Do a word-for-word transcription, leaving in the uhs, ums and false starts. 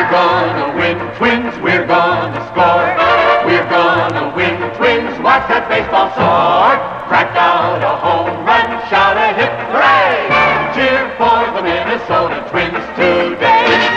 We're gonna win, Twins, we're gonna score. We're gonna win, Twins, watch that baseball soar. Crack out a home run, shout a hip hooray. Cheer for the Minnesota Twins today.